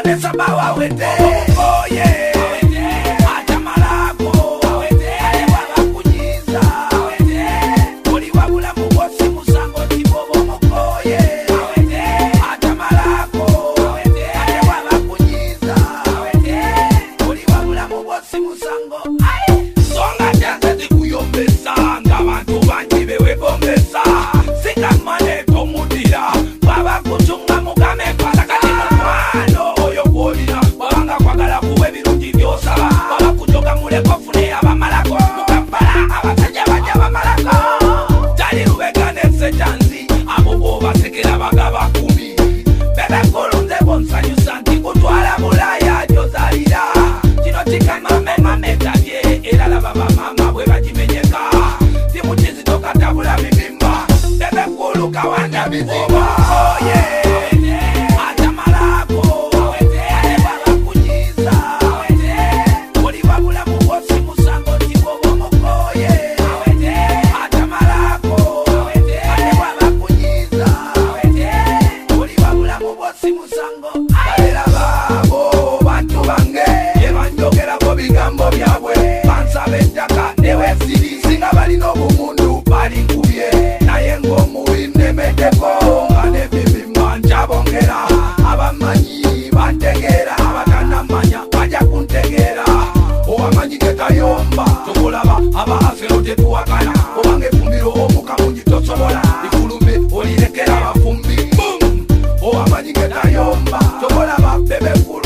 Bonesa bawa wete oye atamalako alebaba kunyiza oli wabula mubosi musango tibobo mokoye atamalako alebaba kunyiza oli wabula mubosi musango songa janze zikuyombesa ngabantu banji bewegombesa sikamane tomudira baba kuchunga mugame patakati mukwano oyo gwolina babanga kwagala kuwe birungi byosa baba kujoga muleko fune abamalako mukapala abasajja bajja bamalako tali lubegane sejanzi abo bobasekera bagaba 10 bebe kulunze bonsanyusa nti kutwala bulaya gyozalira kino kikamame tabye era laba bamama bwe bagimenyeka timukizitokatabula mibimba bebe kulu kawanda biziba oye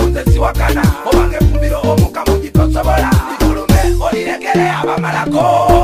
Malako